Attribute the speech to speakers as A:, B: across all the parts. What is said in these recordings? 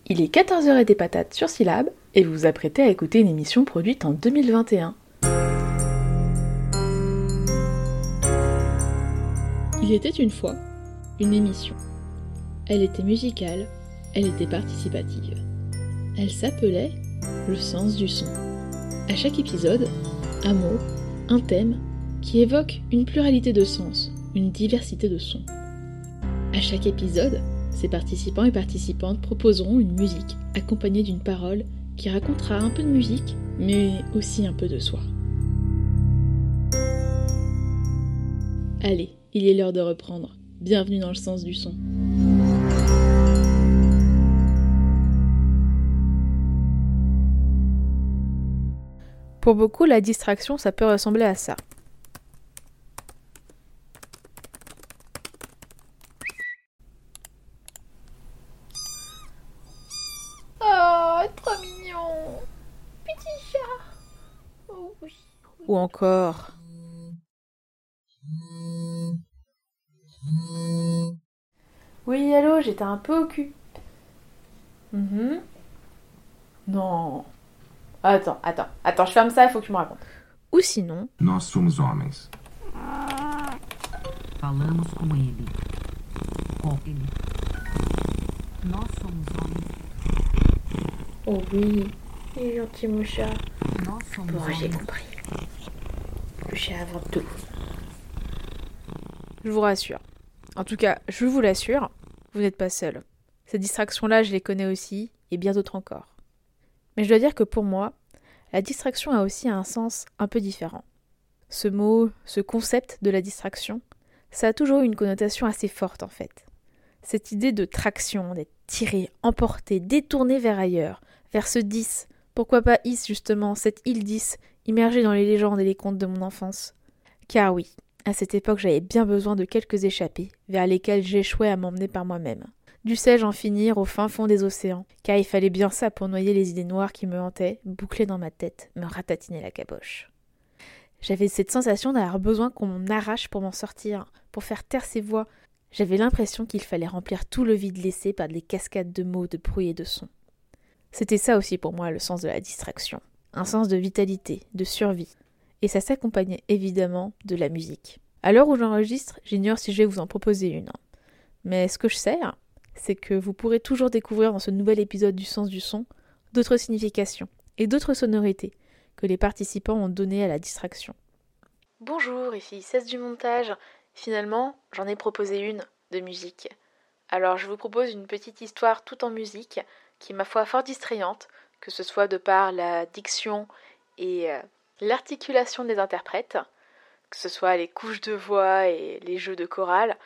A: Il est 14h et des patates sur Syllab et vous vous apprêtez à écouter une émission produite en 2021. Il était une fois une émission. Elle était musicale, elle était participative. Elle s'appelait Le sens du son. À chaque épisode, un mot, un thème qui évoque une pluralité de sens, une diversité de sons. À chaque épisode, ces participants et participantes proposeront une musique accompagnée d'une parole qui racontera un peu de musique, mais aussi un peu de soi. Allez, il est l'heure de reprendre. Bienvenue dans le sens du son. Pour beaucoup, la distraction, ça peut ressembler à ça.
B: Oh, trop mignon. Petit chat. Oh oui.
A: Ou encore... Oui, allô, j'étais un peu au cul. Non. Attends, je ferme ça, il faut que tu me racontes. Ou sinon...
C: Nós somos homens.
D: Falamos com ele. Com ele. Nós somos homens.
B: Oh oui. Il est gentil mon chat.
D: Nós somos
B: Bon, j'ai
D: homens.
B: compris. Le chat avant tout.
A: Je vous rassure. En tout cas, je vous l'assure, vous n'êtes pas seul. Ces distractions-là, je les connais aussi, et bien d'autres encore. Mais je dois dire que pour moi, la distraction a aussi un sens un peu différent. Ce mot, ce concept de la distraction, ça a toujours eu une connotation assez forte en fait. Cette idée de traction, d'être tiré, emporté, détourné vers ailleurs, vers ce 10, pourquoi pas Is justement, cette île 10, immergée dans les légendes et les contes de mon enfance. Car oui, à cette époque j'avais bien besoin de quelques échappées, vers lesquelles j'échouais à m'emmener par moi-même. Dussé-je en finir au fin fond des océans, car il fallait bien ça pour noyer les idées noires qui me hantaient, bouclées dans ma tête, me ratatiner la caboche. J'avais cette sensation d'avoir besoin qu'on m'en arrache pour m'en sortir, pour faire taire ces voix. J'avais l'impression qu'il fallait remplir tout le vide laissé par des cascades de mots, de bruits et de sons. C'était ça aussi pour moi le sens de la distraction. Un sens de vitalité, de survie. Et ça s'accompagnait évidemment de la musique. À l'heure où j'enregistre, j'ignore si je vais vous en proposer une. Mais ce que je sais, c'est que vous pourrez toujours découvrir dans ce nouvel épisode du sens du son d'autres significations et d'autres sonorités que les participants ont données à la distraction. Bonjour, ici Cesse du montage. Finalement, j'en ai proposé une de musique. Alors je vous propose une petite histoire tout en musique qui est ma foi fort distrayante, que ce soit de par la diction et l'articulation des interprètes, que ce soit les couches de voix et les jeux de chorale,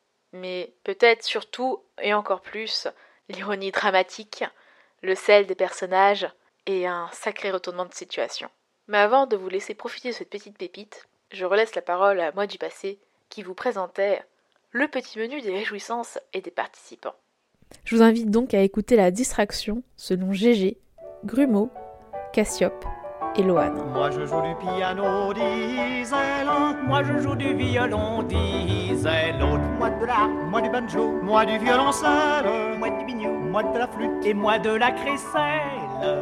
A: mais peut-être surtout, et encore plus, l'ironie dramatique, le sel des personnages et un sacré retournement de situation. Mais avant de vous laisser profiter de cette petite pépite, je relaisse la parole à moi du passé qui vous présentait le petit menu des réjouissances et des participants. Je vous invite donc à écouter la distraction selon Gégé, Grumeau, Cassiope et Loane.
E: Moi je joue du piano, disait l'un. Moi je joue du violon, disait l'autre. Moi de la, moi du banjo, moi du violoncelle, moi du biniou, moi de la flûte et moi de la crécelle.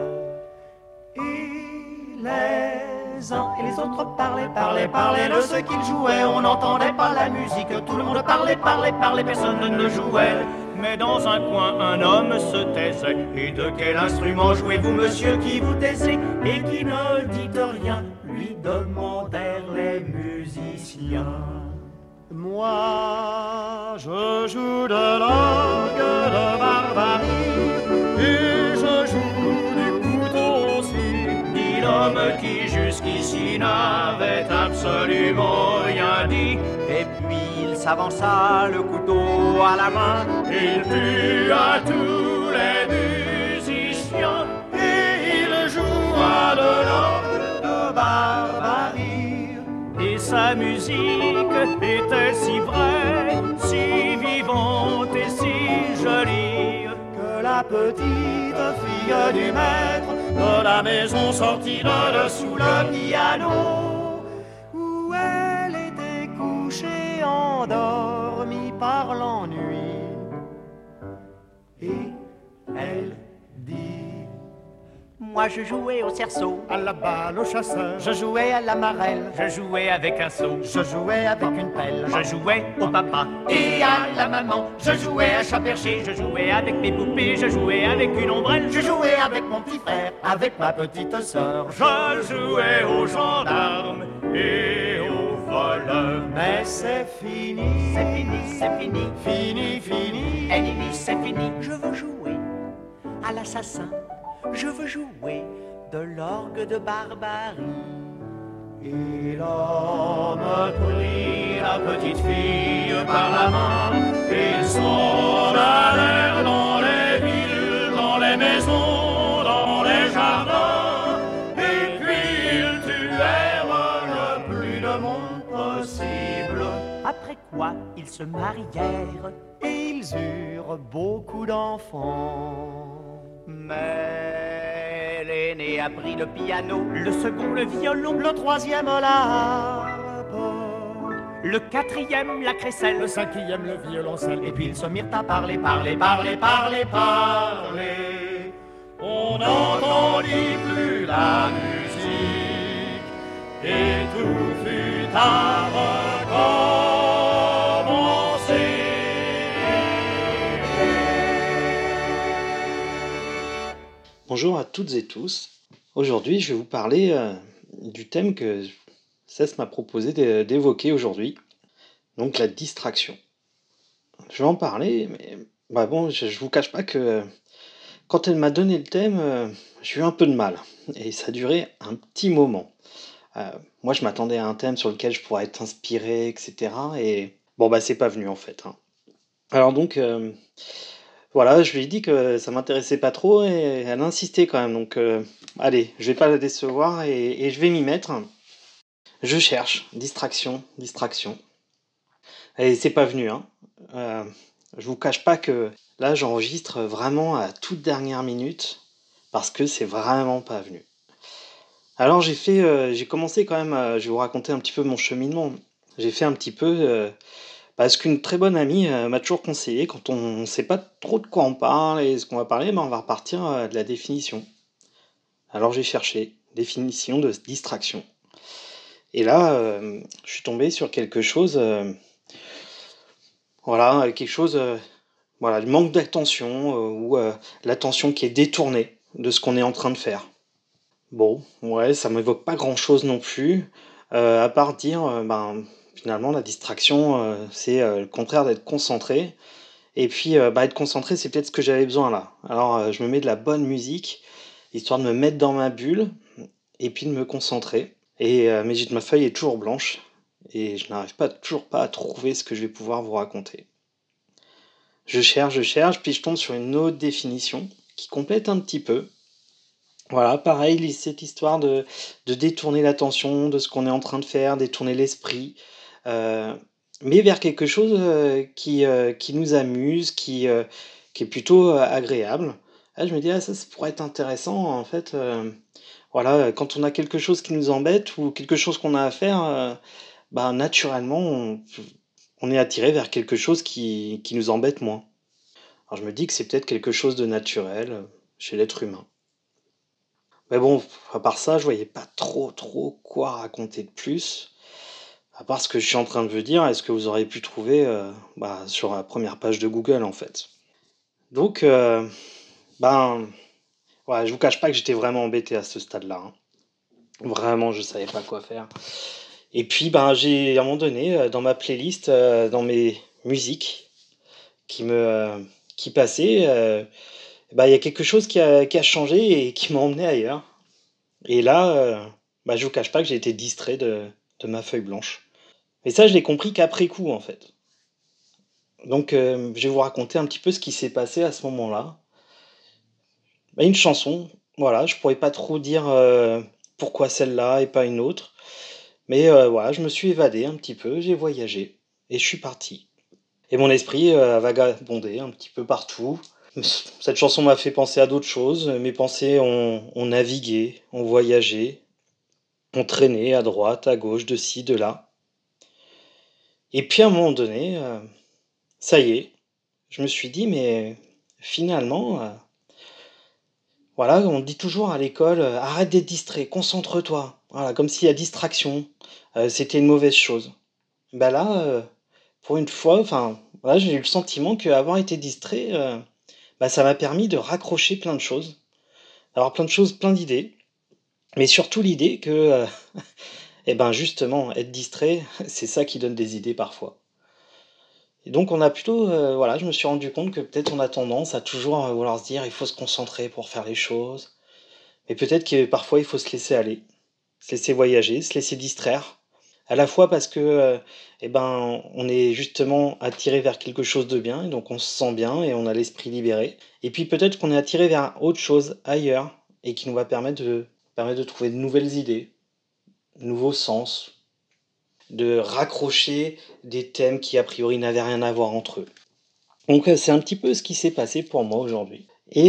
E: Et les uns et les autres parlaient de ce qu'ils jouaient. On n'entendait pas la musique, tout le monde parlait, personne ne jouait. Mais dans un coin, un homme se taisait. Et de quel instrument jouez-vous, monsieur, qui vous taisez et qui ne dit rien, lui demandèrent les musiciens. Moi, je joue de l'orgue de barbarie et je joue du couteau aussi, dit l'homme qui jusqu'ici n'avait absolument rien dit. Et puis il s'avança le couteau à la main, il tua tous les musiciens et il joua de l'orgue de barbarie. Et sa musique était si vraie, si vivante et si jolie, que la petite fille du maître de la maison sortit de dessous le piano, où elle était couchée endormie par l'ennui. Et elle Moi je jouais au cerceau,
C: à la balle au chasseur,
E: je jouais à la marelle,
F: Je jouais avec un seau,
C: je jouais avec une pelle,
F: je jouais au papa
E: et à la maman. Je jouais à chat perché,
F: je jouais avec mes poupées, je jouais avec une ombrelle,
C: je jouais avec mon petit frère, avec ma petite sœur,
F: je jouais aux gendarmes et aux voleurs.
C: mais c'est fini,
E: c'est fini, c'est fini.
C: fini, fini.
E: Ennemi, c'est fini.
G: Je veux jouer à l'assassin, je veux jouer de l'orgue de barbarie.
E: Il homme prit la petite fille par la main. Ils s'en allèrent dans les villes, dans les maisons, dans les jardins. Et puis ils tuèrent le plus de monde possible.
G: Après quoi ils se marièrent.
C: Et ils eurent beaucoup d'enfants.
E: Mais l'aîné a pris le piano,
G: Le second le violon,
C: Le troisième l'harpe,
G: le quatrième la crécelle.
C: le cinquième le violoncelle,
E: et puis ils se mirent à parler, parler, parler, parler, parler. On n'entendit plus la musique, et tout fut à recommencer.
H: Bonjour à toutes et tous. Aujourd'hui, je vais vous parler du thème que Cess m'a proposé d'évoquer aujourd'hui, donc la distraction. Je vais en parler, mais je vous cache pas que quand elle m'a donné le thème, j'ai eu un peu de mal, et ça a duré un petit moment. Moi, je m'attendais à un thème sur lequel je pourrais être inspiré, etc. Et c'est pas venu en fait. Alors donc, voilà, je lui ai dit que ça m'intéressait pas trop, et elle a insisté quand même. Donc, allez, je vais pas la décevoir, et je vais m'y mettre. Je cherche distraction. Et c'est pas venu. Je vous cache pas que là, j'enregistre vraiment à toute dernière minute parce que c'est vraiment pas venu. Alors j'ai commencé quand même, je vais vous raconter un petit peu mon cheminement. J'ai fait un petit peu parce qu'une très bonne amie m'a toujours conseillé, quand on ne sait pas trop de quoi on parle et ce qu'on va parler, on va repartir de la définition. Alors j'ai cherché définition de distraction. Et là, je suis tombé sur quelque chose, du manque d'attention, ou l'attention qui est détournée de ce qu'on est en train de faire. Bon, ouais, ça m'évoque pas grand-chose non plus, à part dire, finalement, la distraction, c'est le contraire d'être concentré. Et puis, être concentré, c'est peut-être ce que j'avais besoin là. Alors, je me mets de la bonne musique, histoire de me mettre dans ma bulle, et puis de me concentrer. Et ma feuille est toujours blanche, et je n'arrive toujours pas à trouver ce que je vais pouvoir vous raconter. Je cherche, puis je tombe sur une autre définition qui complète un petit peu. Voilà, pareil, cette histoire de détourner l'attention de ce qu'on est en train de faire, détourner l'esprit, mais vers quelque chose qui nous amuse, qui est plutôt agréable. Là, je me dis, ça pourrait être intéressant, en fait. Voilà, quand on a quelque chose qui nous embête ou quelque chose qu'on a à faire, naturellement, on est attiré vers quelque chose qui nous embête moins. Alors je me dis que c'est peut-être quelque chose de naturel chez l'être humain. Mais bon, à part ça, je voyais pas trop quoi raconter de plus. À part ce que je suis en train de vous dire, et ce que vous auriez pu trouver sur la première page de Google, en fait. Donc, je vous cache pas que j'étais vraiment embêté à ce stade-là. Vraiment, je savais pas quoi faire. Et puis, j'ai, à un moment donné, dans ma playlist, dans mes musiques qui passaient, il y a quelque chose qui a changé et qui m'a emmené ailleurs. Et là, je vous cache pas que j'ai été distrait de ma feuille blanche. Et ça, je l'ai compris qu'après coup, en fait. Donc, je vais vous raconter un petit peu ce qui s'est passé à ce moment-là. Une chanson, voilà, je pourrais pas trop dire pourquoi celle-là et pas une autre. Mais je me suis évadé un petit peu, j'ai voyagé, et je suis parti. Et mon esprit a vagabondé un petit peu partout. Cette chanson m'a fait penser à d'autres choses. Mes pensées ont navigué, ont voyagé, ont traîné à droite, à gauche, de ci, de là. Et puis à un moment donné, ça y est, je me suis dit, mais finalement, Voilà, on dit toujours à l'école, arrête d'être distrait, concentre-toi. Voilà, comme si la distraction, c'était une mauvaise chose. Bah là, pour une fois, enfin, voilà, j'ai eu le sentiment qu'avoir été distrait, bah, ça m'a permis de raccrocher plein de choses, d'avoir plein de choses, plein d'idées, mais surtout l'idée que, et ben, justement, être distrait, c'est ça qui donne des idées parfois. Et donc on a plutôt, voilà, je me suis rendu compte que peut-être on a tendance à toujours, vouloir se dire: «Il faut se concentrer pour faire les choses». Mais peut-être que parfois il faut se laisser aller, se laisser voyager, se laisser distraire. À la fois parce que, et ben, on est justement attiré vers quelque chose de bien et donc on se sent bien et on a l'esprit libéré. Et puis peut-être qu'on est attiré vers autre chose ailleurs et qui nous va permettre de trouver de nouvelles idées, de nouveaux sens, de raccrocher des thèmes qui a priori n'avaient rien à voir entre eux. Donc, c'est un petit peu ce qui s'est passé pour moi aujourd'hui.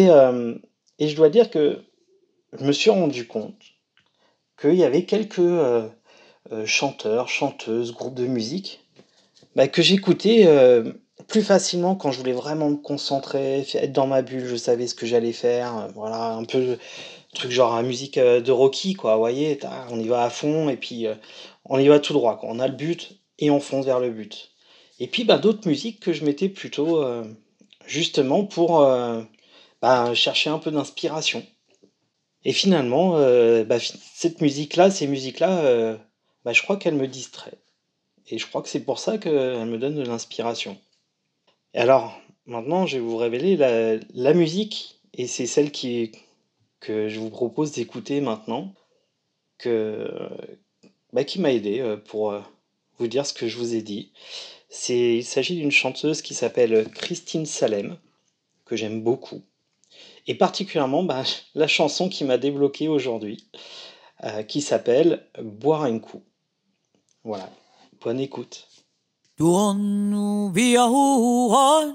H: Et je dois dire que je me suis rendu compte qu'il y avait quelques, chanteurs, chanteuses, groupes de musique, bah, que j'écoutais, plus facilement quand je voulais vraiment me concentrer, être dans ma bulle, je savais ce que j'allais faire, voilà, un peu truc genre la musique, de Rocky quoi, vous voyez? On y va à fond et puis, on y va tout droit quoi. On a le but et on fonce vers le but. Et puis, bah, d'autres musiques que je mettais plutôt, justement pour, bah, chercher un peu d'inspiration. Et finalement, bah, cette musique-là, ces musiques-là, bah, je crois qu'elles me distraient et je crois que c'est pour ça qu'elles me donnent de l'inspiration. Et alors, maintenant, je vais vous révéler la musique et c'est celle que je vous propose d'écouter maintenant, que, bah, qui m'a aidé, pour, vous dire ce que je vous ai dit. Il s'agit d'une chanteuse qui s'appelle Christine Salem, que j'aime beaucoup et particulièrement, bah, la chanson qui m'a débloqué aujourd'hui, qui s'appelle «Boire un coup». Voilà, bonne écoute.
I: Tourne-nous via Huron,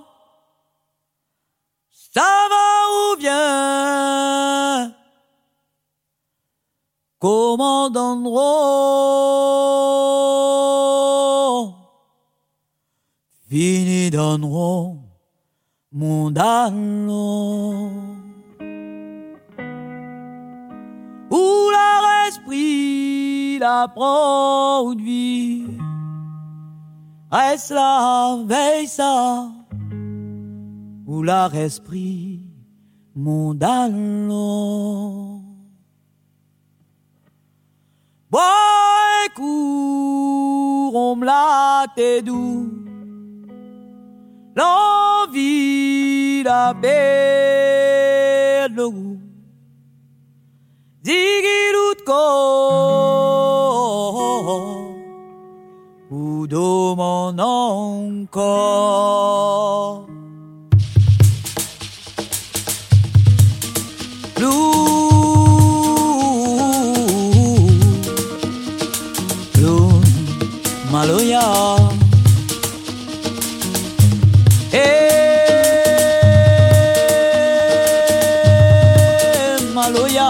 I: ça va ou bien? Commandant, fini donneront mon dallon. Où leur esprit la produit, reste la veille ça, où leur esprit mon dallon. Boy, cours, on me l'a t'es doux. L'envie, la paix, le goût. Ziggy corps, ou do mon encore. Maloya, Maloya,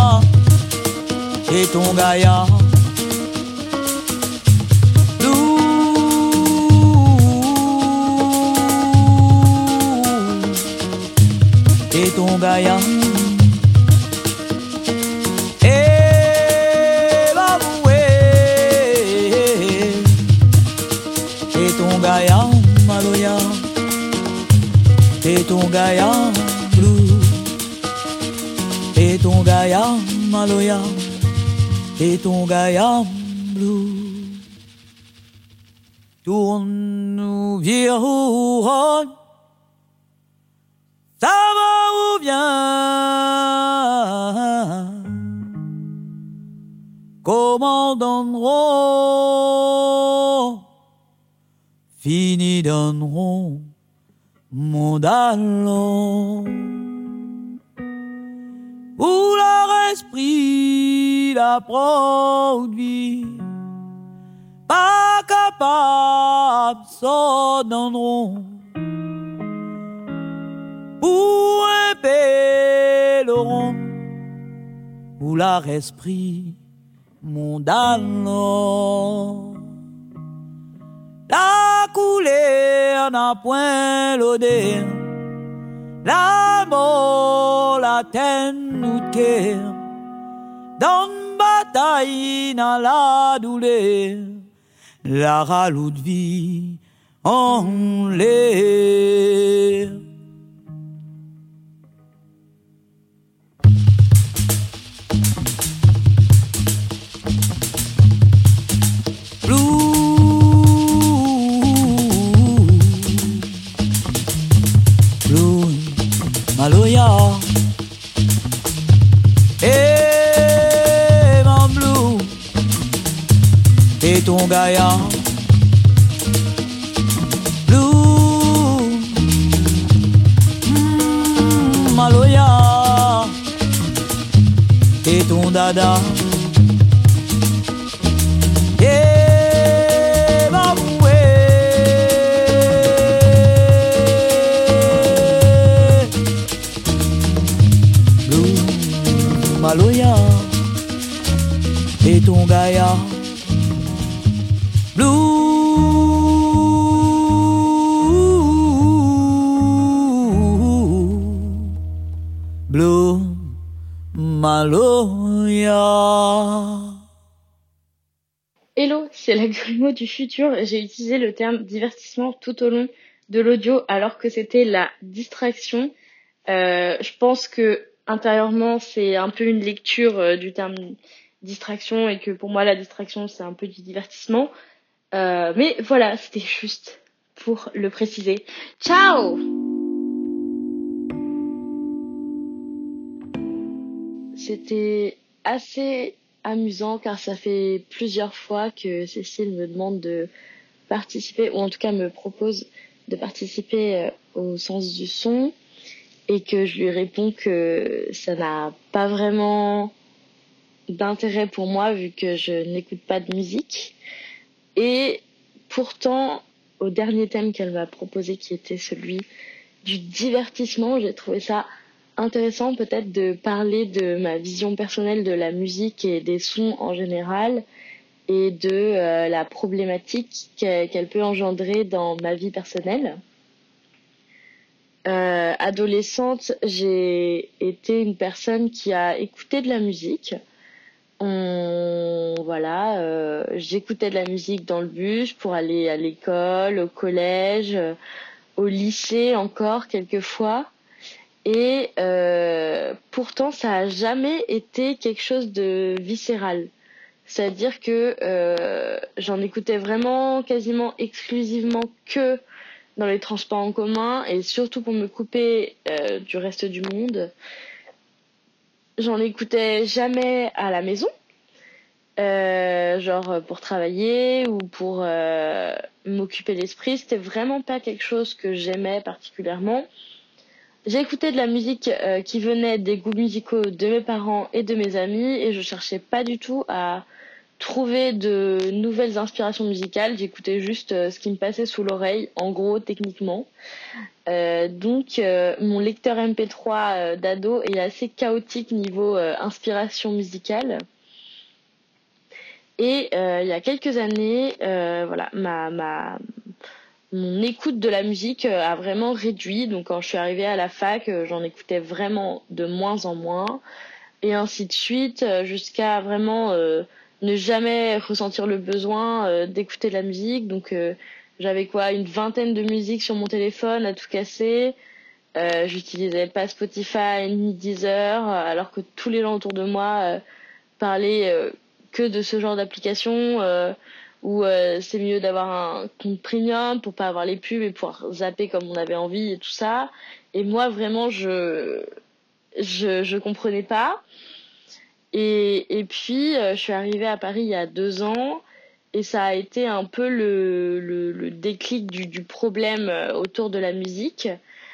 I: et ton gaïa, et ton gaïa. Gaya Maloya, et ton Gaya blue, et ton Gaya Maloya, et ton Gaya blue. Tourne-nous vieux Huron, ça va ou bien? Commandant, fini donneront mon dallon. Où leur esprit la produit, pas capable s'en donneront. Pour un pèlerin, où leur esprit mon dallon. La couleur n'a point l'odeur, la mort la terre nous terre dans bataille dans la douleur la raloute vie en l'air. Maloya, mon blue, et ton Gaïa, blue, Maloya, et ton dada, mon boué. Maloya et ton Gaïa Blue Blue Maloya.
J: Hello, c'est la Grumeau du futur. J'ai utilisé le terme divertissement tout au long de l'audio alors que c'était la distraction. Je pense que intérieurement, c'est un peu une lecture du terme distraction et que pour moi, la distraction, c'est un peu du divertissement. Mais voilà, c'était juste pour le préciser. Ciao! C'était assez amusant car ça fait plusieurs fois que Cécile me demande de participer, ou en tout cas me propose de participer au sens du son. Et que je lui réponds que ça n'a pas vraiment d'intérêt pour moi vu que je n'écoute pas de musique. Et pourtant, au dernier thème qu'elle m'a proposé, qui était celui du divertissement, j'ai trouvé ça intéressant peut-être de parler de ma vision personnelle de la musique et des sons en général et de la problématique qu'elle peut engendrer dans ma vie personnelle. Adolescente, j'ai été une personne qui a écouté de la musique. J'écoutais de la musique dans le bus pour aller à l'école, au collège, au lycée encore quelquefois. Et pourtant, ça a jamais été quelque chose de viscéral. C'est-à-dire que j'en écoutais vraiment quasiment exclusivement que dans les transports en commun et surtout pour me couper du reste du monde. J'en écoutais jamais à la maison, genre pour travailler ou pour m'occuper l'esprit. C'était vraiment pas quelque chose que j'aimais particulièrement. J'écoutais de la musique qui venait des goûts musicaux de mes parents et de mes amis et je cherchais pas du tout à trouver de nouvelles inspirations musicales. J'écoutais juste ce qui me passait sous l'oreille, en gros, techniquement. Donc, mon lecteur MP3 d'ado est assez chaotique niveau inspiration musicale. Et il y a quelques années, mon écoute de la musique a vraiment réduit. Donc, quand je suis arrivée à la fac, j'en écoutais vraiment de moins en moins. Et ainsi de suite, jusqu'à vraiment ne jamais ressentir le besoin d'écouter de la musique. Donc j'avais une vingtaine de musiques sur mon téléphone à tout casser. J'utilisais pas Spotify ni Deezer, alors que tous les gens autour de moi parlaient que de ce genre d'application où c'est mieux d'avoir un compte premium pour pas avoir les pubs et pouvoir zapper comme on avait envie et tout ça. Et moi vraiment je comprenais pas. Et puis, je suis arrivée à Paris il y a 2 ans et ça a été un peu le déclic du problème autour de la musique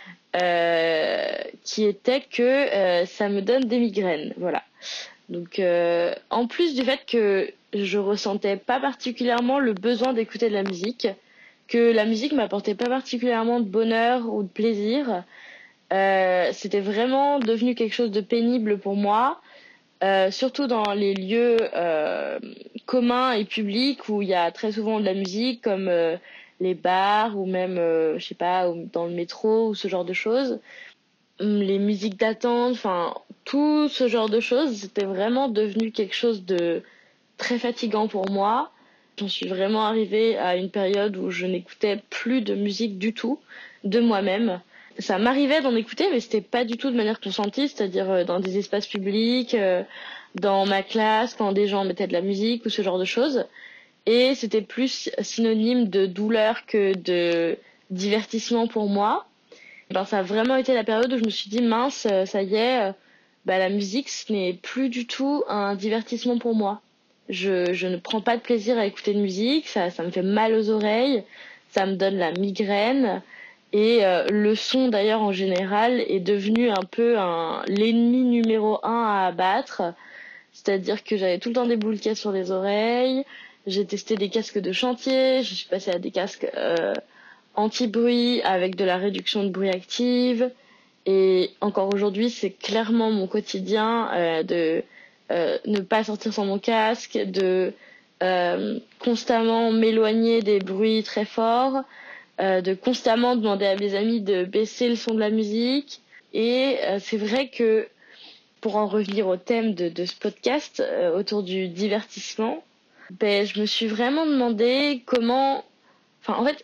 J: qui était que ça me donne des migraines. Voilà. Donc, en plus du fait que je ressentais pas particulièrement le besoin d'écouter de la musique, que la musique m'apportait pas particulièrement de bonheur ou de plaisir, c'était vraiment devenu quelque chose de pénible pour moi. Surtout dans les lieux communs et publics où il y a très souvent de la musique comme les bars ou même dans le métro ou ce genre de choses. les musiques d'attente, enfin tout ce genre de choses, c'était vraiment devenu quelque chose de très fatigant pour moi. J'en suis vraiment arrivée à une période où je n'écoutais plus de musique du tout de moi-même. Ça m'arrivait d'en écouter, mais c'était pas du tout de manière consentie, c'est-à-dire dans des espaces publics, dans ma classe, quand des gens mettaient de la musique ou ce genre de choses. Et c'était plus synonyme de douleur que de divertissement pour moi. Ben, ça a vraiment été la période où je me suis dit, mince, ça y est, la musique, ce n'est plus du tout un divertissement pour moi. Je ne prends pas de plaisir à écouter de musique, ça me fait mal aux oreilles, ça me donne la migraine. Et le son, d'ailleurs, en général, est devenu un peu l'ennemi numéro 1 à abattre. C'est-à-dire que j'avais tout le temps des boules caisses sur les oreilles, j'ai testé des casques de chantier, je suis passée à des casques anti-bruit avec de la réduction de bruit active. Et encore aujourd'hui, c'est clairement mon quotidien de ne pas sortir sans mon casque, de constamment m'éloigner des bruits très forts, de constamment demander à mes amis de baisser le son de la musique. Et c'est vrai que, pour en revenir au thème de ce podcast, autour du divertissement, je me suis vraiment demandé comment... Enfin, en fait,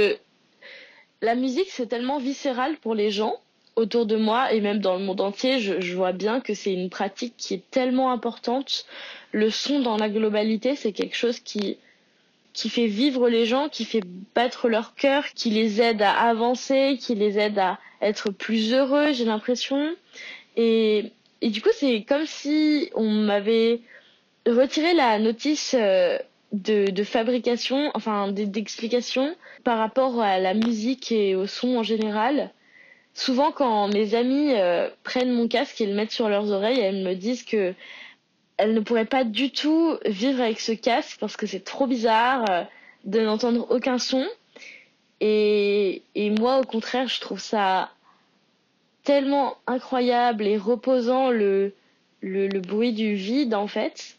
J: la musique, c'est tellement viscéral pour les gens autour de moi et même dans le monde entier. Je vois bien que c'est une pratique qui est tellement importante. Le son dans la globalité, c'est quelque chose qui fait vivre les gens, qui fait battre leur cœur, qui les aide à avancer, qui les aide à être plus heureux, j'ai l'impression. Et du coup, c'est comme si on m'avait retiré la notice de fabrication, enfin d'explication par rapport à la musique et au son en général. Souvent, quand mes amis prennent mon casque et le mettent sur leurs oreilles, elles me disent que elles ne pourraient pas du tout vivre avec ce casque parce que c'est trop bizarre de n'entendre aucun son. Et moi, au contraire, je trouve ça tellement incroyable et reposant le bruit du vide, en fait.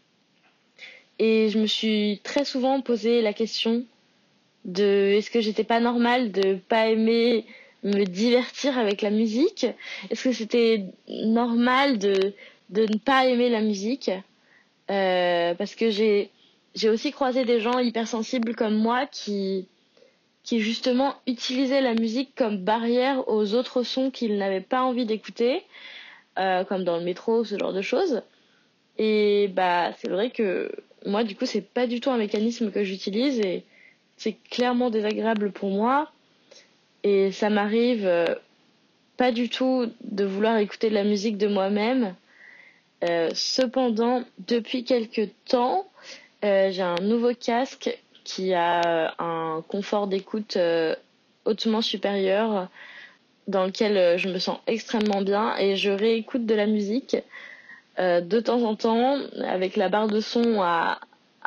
J: Et je me suis très souvent posé la question de est-ce que j'étais pas normale de pas aimer me divertir avec la musique? Est-ce que c'était normal de ne pas aimer la musique? Parce que j'ai aussi croisé des gens hypersensibles comme moi qui justement utilisaient la musique comme barrière aux autres sons qu'ils n'avaient pas envie d'écouter, comme dans le métro, ce genre de choses. Et c'est vrai que moi, du coup, c'est pas du tout un mécanisme que j'utilise et c'est clairement désagréable pour moi. Et ça m'arrive pas du tout de vouloir écouter de la musique de moi-même. Cependant, depuis quelques temps, j'ai un nouveau casque qui a un confort d'écoute hautement supérieur, dans lequel je me sens extrêmement bien et je réécoute de la musique de temps en temps avec la barre de son à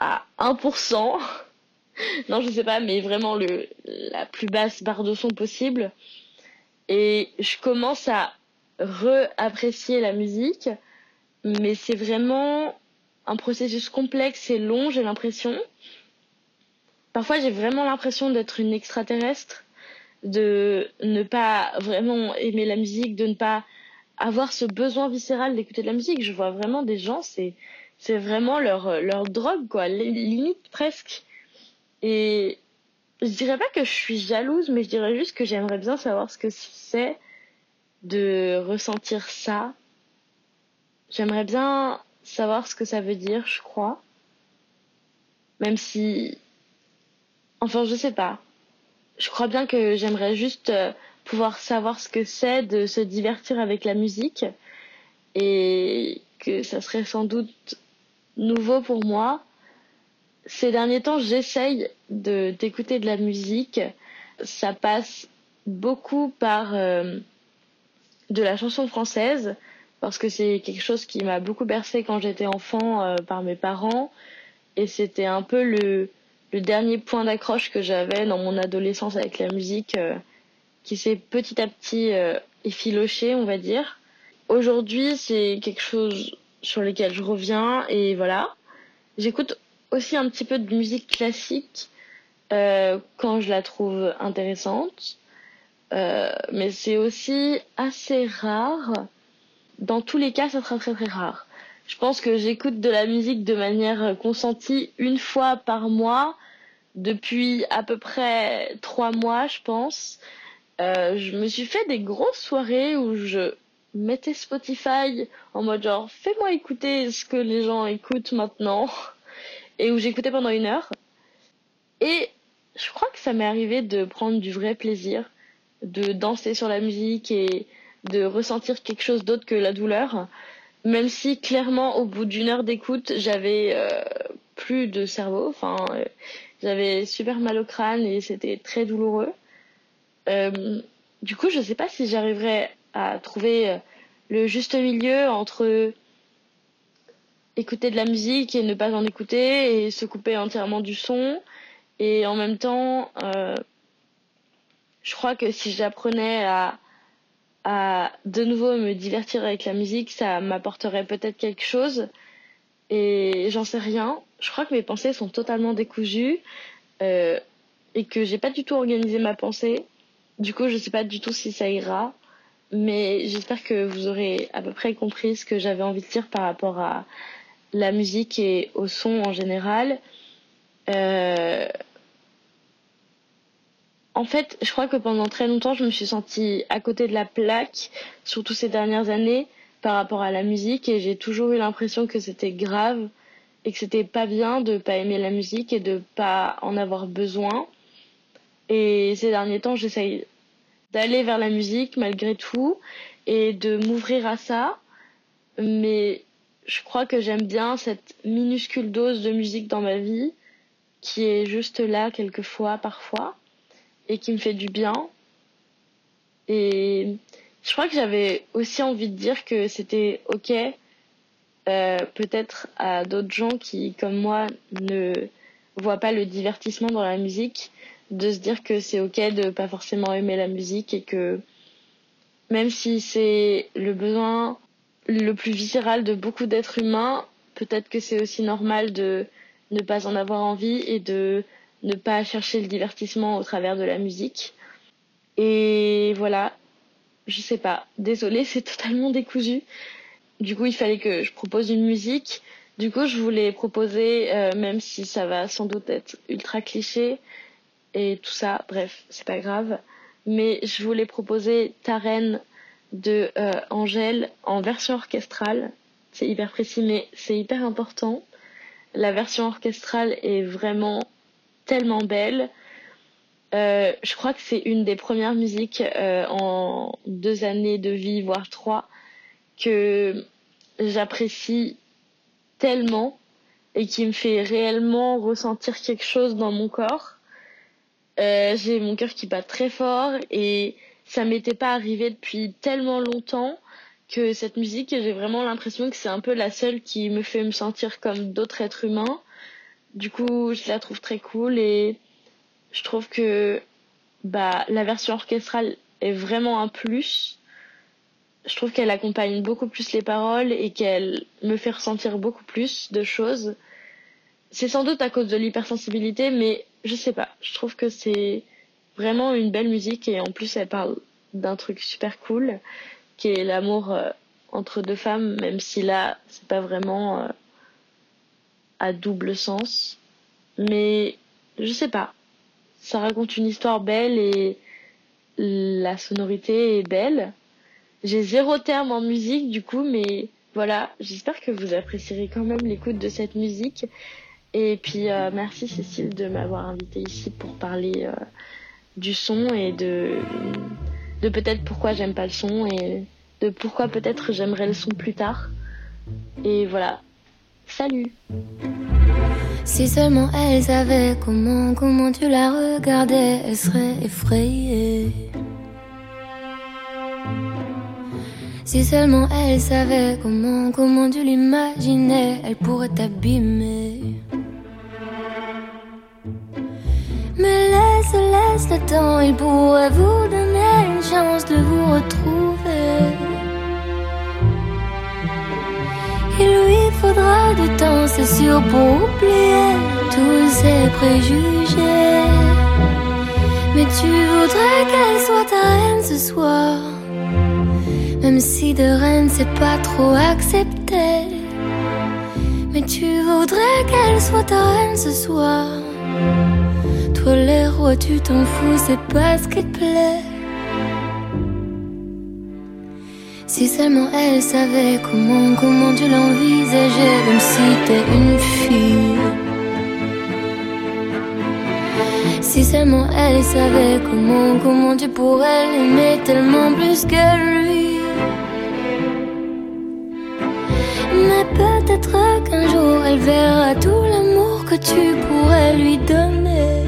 J: 1%. Non, je sais pas, mais vraiment la plus basse barre de son possible. Et je commence à réapprécier la musique, mais c'est vraiment un processus complexe et long, j'ai l'impression. Parfois, j'ai vraiment l'impression d'être une extraterrestre, de ne pas vraiment aimer la musique, de ne pas avoir ce besoin viscéral d'écouter de la musique. Je vois vraiment des gens, c'est vraiment leur drogue, quoi, limite presque. Et je dirais pas que je suis jalouse, mais je dirais juste que j'aimerais bien savoir ce que c'est de ressentir ça. J'aimerais bien savoir ce que ça veut dire, je crois. Même si... Enfin, je sais pas. Je crois bien que j'aimerais juste pouvoir savoir ce que c'est de se divertir avec la musique. Et que ça serait sans doute nouveau pour moi. Ces derniers temps, j'essaye d'écouter de la musique. Ça passe beaucoup par de la chanson française, parce que c'est quelque chose qui m'a beaucoup bercée quand j'étais enfant par mes parents. Et c'était un peu le dernier point d'accroche que j'avais dans mon adolescence avec la musique, qui s'est petit à petit effiloché, on va dire. Aujourd'hui, c'est quelque chose sur lequel je reviens et voilà. J'écoute aussi un petit peu de musique classique quand je la trouve intéressante. mais c'est aussi assez rare. Dans tous les cas, ça sera très très rare. Je pense que j'écoute de la musique de manière consentie une fois par mois, depuis à peu près 3 mois, je pense. Je me suis fait des grosses soirées où je mettais Spotify en mode genre fais-moi écouter ce que les gens écoutent maintenant, et où j'écoutais pendant 1 heure. Et je crois que ça m'est arrivé de prendre du vrai plaisir, de danser sur la musique et de ressentir quelque chose d'autre que la douleur, même si clairement au bout d'1 heure d'écoute j'avais plus de cerveau, j'avais super mal au crâne et c'était très douloureux. Du coup je sais pas si j'arriverai à trouver le juste milieu entre écouter de la musique et ne pas en écouter et se couper entièrement du son, et en même temps je crois que si j'apprenais à de nouveau me divertir avec la musique, ça m'apporterait peut-être quelque chose, et j'en sais rien. Je crois que mes pensées sont totalement décousues et que j'ai pas du tout organisé ma pensée. Du coup je sais pas du tout si ça ira, mais j'espère que vous aurez à peu près compris ce que j'avais envie de dire par rapport à la musique et au son en général. En fait, je crois que pendant très longtemps, je me suis sentie à côté de la plaque, surtout ces dernières années, par rapport à la musique, et j'ai toujours eu l'impression que c'était grave et que c'était pas bien de pas aimer la musique et de pas en avoir besoin. Et ces derniers temps, j'essaye d'aller vers la musique malgré tout et de m'ouvrir à ça, mais je crois que j'aime bien cette minuscule dose de musique dans ma vie qui est juste là quelquefois, parfois, et qui me fait du bien. Et je crois que j'avais aussi envie de dire que c'était ok, peut-être à d'autres gens qui, comme moi, ne voient pas le divertissement dans la musique, de se dire que c'est ok de pas forcément aimer la musique, et que même si c'est le besoin le plus viscéral de beaucoup d'êtres humains, peut-être que c'est aussi normal de ne pas en avoir envie et de ne pas chercher le divertissement au travers de la musique. Et voilà, je sais pas, désolée, c'est totalement décousu. Du coup, il fallait que je propose une musique. Du coup, je voulais proposer, même si ça va sans doute être ultra cliché et tout ça, bref, c'est pas grave, mais je voulais proposer Ta Reine de Angèle en version orchestrale. C'est hyper précis, mais c'est hyper important. La version orchestrale est vraiment tellement belle. Je crois que c'est une des premières musiques en 2 années de vie, voire 3, que j'apprécie tellement et qui me fait réellement ressentir quelque chose dans mon corps. J'ai mon cœur qui bat très fort, et ça m'était pas arrivé depuis tellement longtemps que cette musique, j'ai vraiment l'impression que c'est un peu la seule qui me fait me sentir comme d'autres êtres humains. Du coup, je la trouve très cool, et je trouve que la version orchestrale est vraiment un plus. Je trouve qu'elle accompagne beaucoup plus les paroles et qu'elle me fait ressentir beaucoup plus de choses. C'est sans doute à cause de l'hypersensibilité, mais je sais pas. Je trouve que c'est vraiment une belle musique, et en plus elle parle d'un truc super cool qui est l'amour entre 2 femmes, même si là c'est pas vraiment à double sens. Mais je sais pas. Ça raconte une histoire belle et la sonorité est belle. J'ai 0 terme en musique du coup, mais voilà, j'espère que vous apprécierez quand même l'écoute de cette musique. Et puis merci Cécile de m'avoir invitée ici pour parler du son et de peut-être pourquoi j'aime pas le son, et de pourquoi peut-être j'aimerais le son plus tard. Et voilà, salut.
K: Si seulement elle savait comment tu la regardais, elle serait effrayée. Si seulement elle savait comment tu l'imaginais, elle pourrait t'abîmer. Mais laisse le temps, il pourrait vous donner une chance de vous retrouver. Il lui faudra du temps, c'est sûr, pour oublier tous ces préjugés. Mais tu voudrais qu'elle soit ta reine ce soir, même si de reine c'est pas trop accepté. Mais tu voudrais qu'elle soit ta reine ce soir. Toi les rois tu t'en fous, c'est pas ce qui te plaît. Si seulement elle savait comment tu l'envisageais, même si t'es une fille. Si seulement elle savait comment tu pourrais l'aimer tellement plus que lui. Mais peut-être qu'un jour elle verra tout l'amour que tu pourrais lui donner.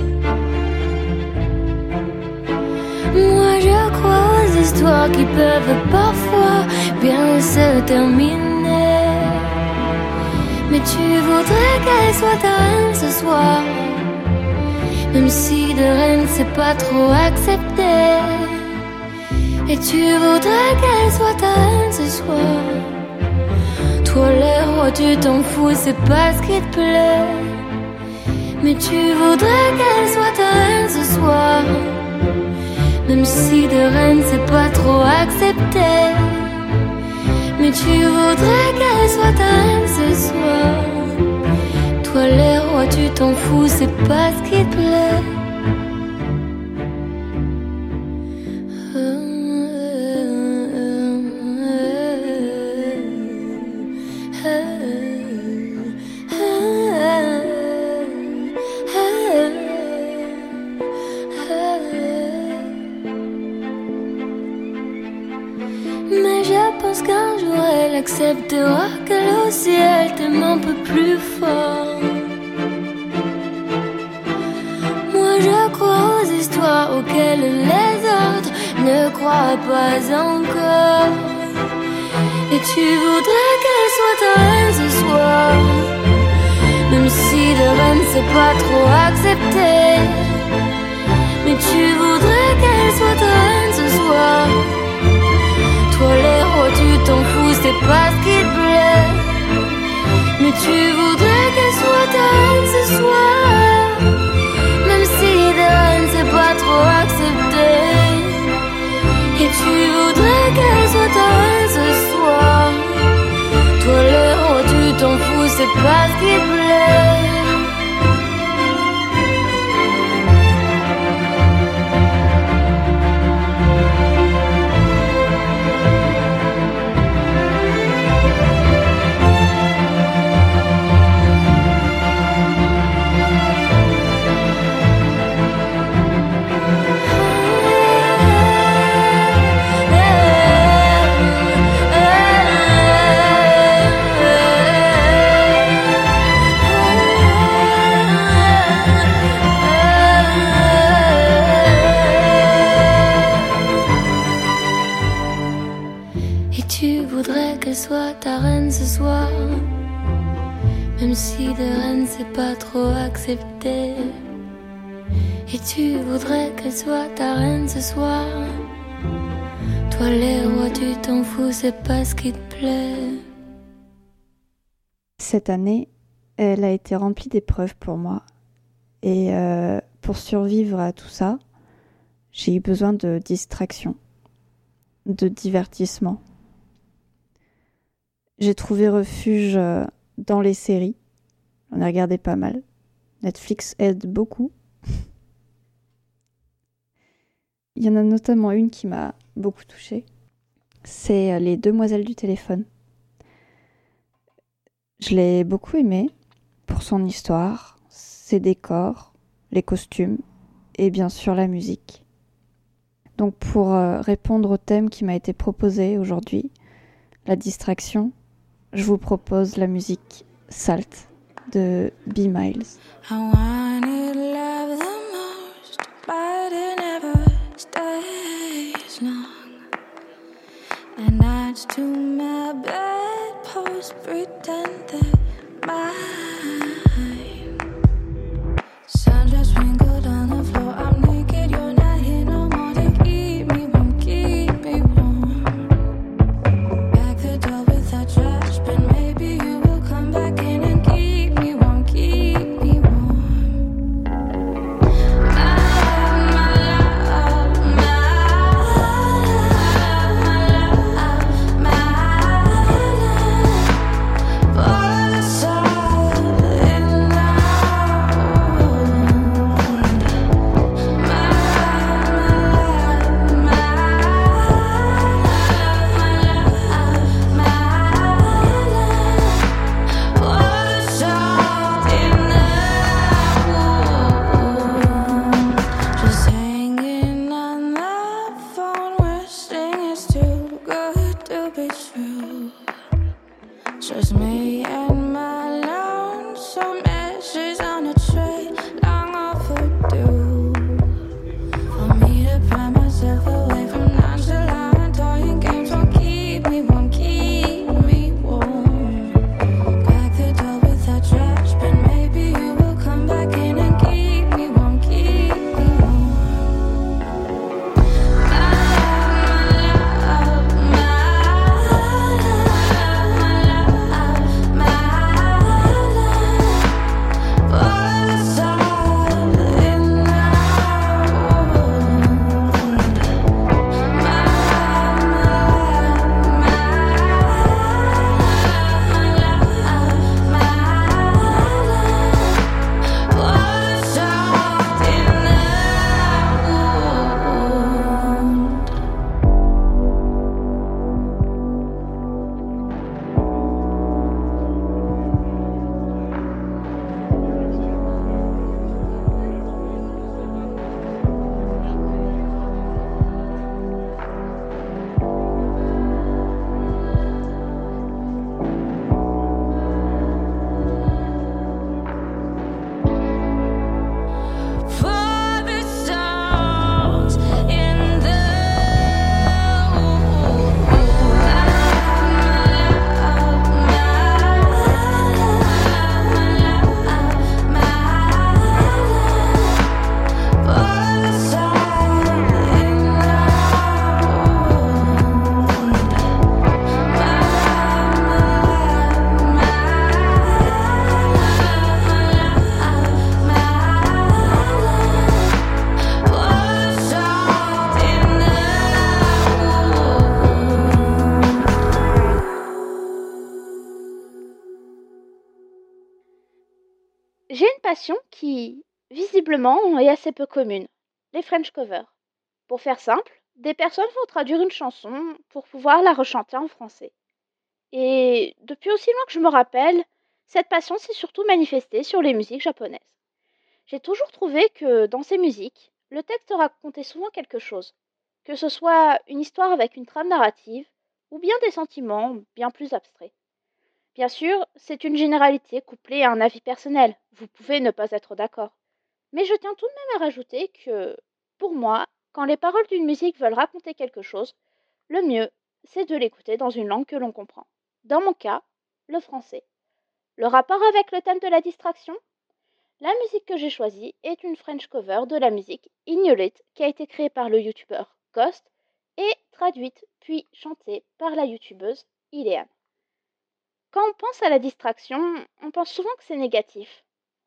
K: Moi je crois aux histoires qui peuvent parfois bien se terminer. Mais tu voudrais qu'elle soit ta reine ce soir, même si de reine c'est pas trop accepté. Et tu voudrais qu'elle soit ta reine ce soir. Toi les rois tu t'en fous, c'est pas ce qui te plaît. Mais tu voudrais qu'elle soit ta reine ce soir, même si de reine c'est pas trop accepté. Mais tu voudrais qu'elle soit ta reine ce soir. Toi les rois tu t'en fous, c'est pas ce qui te plaît. Mais je pense qu'un jour elle acceptera qu'elle aussi elle t'aime un peu plus fort. Moi je crois aux histoires auxquelles les autres ne croient pas encore. Et tu voudrais qu'elle soit ta reine ce soir, même si de reine c'est pas trop accepté. Mais tu voudrais qu'elle soit ta reine ce soir. Toi les rois tu t'en fous, c'est pas ce qui te plaît. Mais tu voudrais qu'elle soit ta reine ce soir, même si de reine c'est pas trop accepté. Et tu voudrais qu'elle soit ta reine ce soir. Toi les rois tu t'en fous, c'est pas ce qui te plaît. Soit ta reine ce soir, même si de reine c'est pas trop accepté. Et tu voudrais qu'elle soit ta reine ce soir. Toi les rois tu t'en fous, c'est pas ce qui te plaît.
L: Cette année, elle a été remplie d'épreuves pour moi. Et pour survivre à tout ça, j'ai eu besoin de distraction, de divertissement. J'ai trouvé refuge dans les séries. J'en ai regardé pas mal. Netflix aide beaucoup. Il y en a notamment une qui m'a beaucoup touchée. C'est Les Demoiselles du téléphone. Je l'ai beaucoup aimée pour son histoire, ses décors, les costumes et bien sûr la musique. Donc pour répondre au thème qui m'a été proposé aujourd'hui, la distraction, je vous propose la musique Salt de B. Miles.
K: I wanted love the most, but it never stays long. And nights to my bedpost pretend they're mine. Sun just sprinkled on the floor, I'm naked, you're not here no more to keep me warm, keep me warm. Back the door without trash, but maybe you will come back in and keep me warm, keep me warm. My love, just me and my lonesome ashes on a tray, long overdue. For me to pry myself away from nonchalant toying games won't keep me warm, keep me warm. Crack the door with that trash, but maybe you will come back in and keep me warm, keep me warm.
M: J'ai une passion qui, visiblement, est assez peu commune, les French covers. Pour faire simple, des personnes vont traduire une chanson pour pouvoir la rechanter en français. Et depuis aussi loin que je me rappelle, cette passion s'est surtout manifestée sur les musiques japonaises. J'ai toujours trouvé que dans ces musiques, le texte racontait souvent quelque chose, que ce soit une histoire avec une trame narrative ou bien des sentiments bien plus abstraits. Bien sûr, c'est une généralité couplée à un avis personnel, vous pouvez ne pas être d'accord. Mais je tiens tout de même à rajouter que, pour moi, quand les paroles d'une musique veulent raconter quelque chose, le mieux, c'est de l'écouter dans une langue que l'on comprend. Dans mon cas, le français. Le rapport avec le thème de la distraction ? La musique que j'ai choisie est une French cover de la musique Ignolit qui a été créée par le youtubeur Ghost et traduite puis chantée par la youtubeuse Ileana. Quand on pense à la distraction, on pense souvent que c'est négatif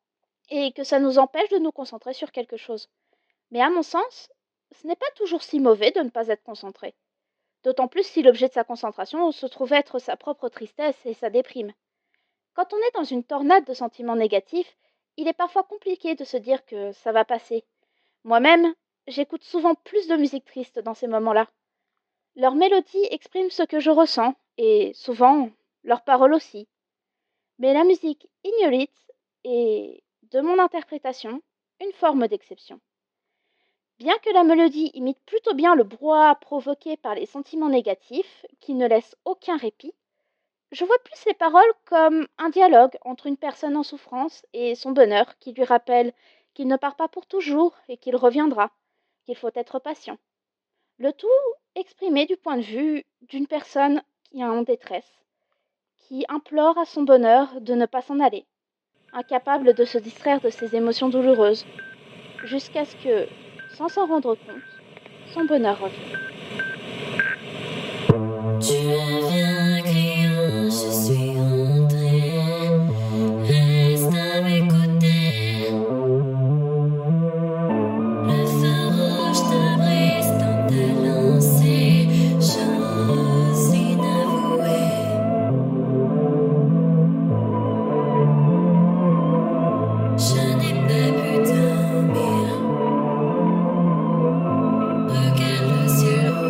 M: et que ça nous empêche de nous concentrer sur quelque chose. Mais à mon sens, ce n'est pas toujours si mauvais de ne pas être concentré. D'autant plus si l'objet de sa concentration se trouve être sa propre tristesse et sa déprime. Quand on est dans une tornade de sentiments négatifs, il est parfois compliqué de se dire que ça va passer. Moi-même, j'écoute souvent plus de musique triste dans ces moments-là. Leurs mélodies expriment ce que je ressens, et souvent, leurs paroles aussi. Mais la musique Ignolit est, de mon interprétation, une forme d'exception. Bien que la mélodie imite plutôt bien le brouhaha provoqué par les sentiments négatifs, qui ne laisse aucun répit, je vois plus les paroles comme un dialogue entre une personne en souffrance et son bonheur qui lui rappelle qu'il ne part pas pour toujours et qu'il reviendra, qu'il faut être patient. Le tout exprimé du point de vue d'une personne qui est en détresse, qui implore à son bonheur de ne pas s'en aller, incapable de se distraire de ses émotions douloureuses, jusqu'à ce que, sans s'en rendre compte, son bonheur revienne.
K: Tu viens criant, je suis entrée, reste à m'écouter. Le feu rouge te brise dans ta lancée, chose inavouée. Je n'ai pas pu dormir. Regarde le ciel.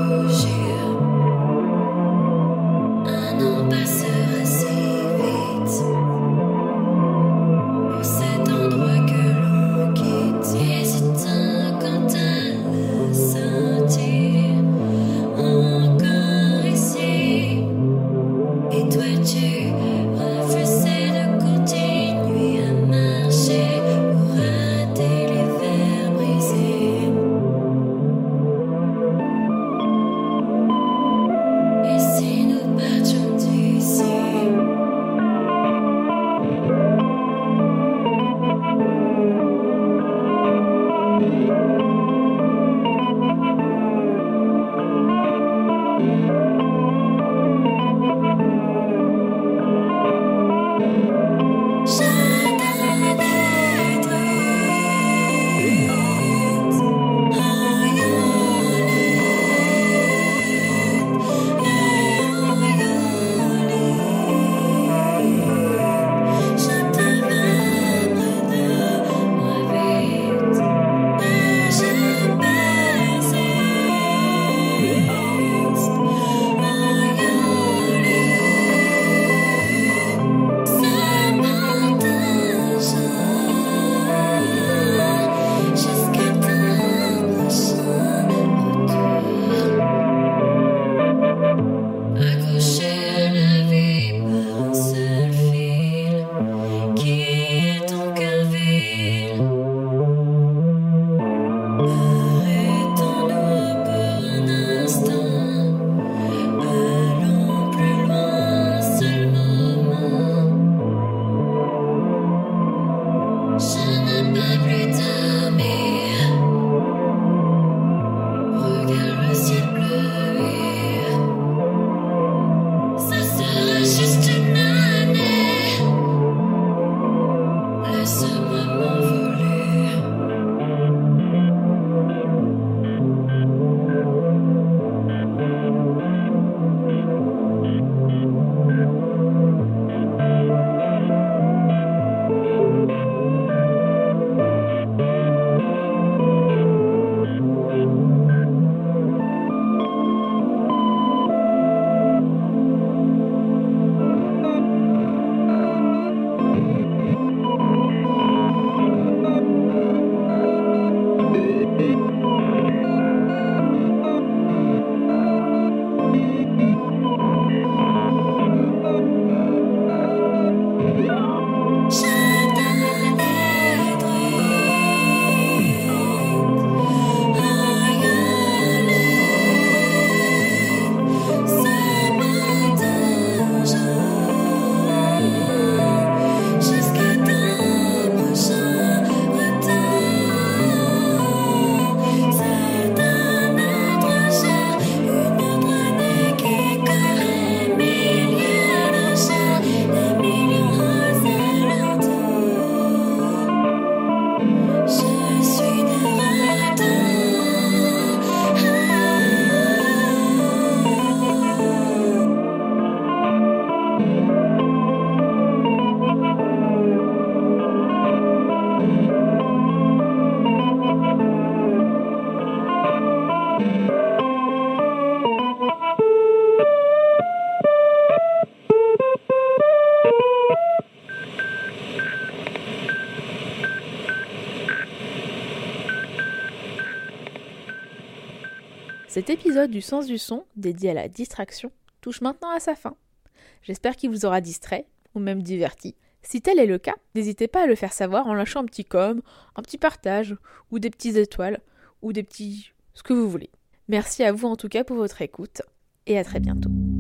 A: Cet épisode du Sens du son, dédié à la distraction, touche maintenant à sa fin. J'espère qu'il vous aura distrait, ou même diverti. Si tel est le cas, n'hésitez pas à le faire savoir en lâchant un petit com, un petit partage, ou des petites étoiles, ou des petits... ce que vous voulez. Merci à vous en tout cas pour votre écoute, et à très bientôt.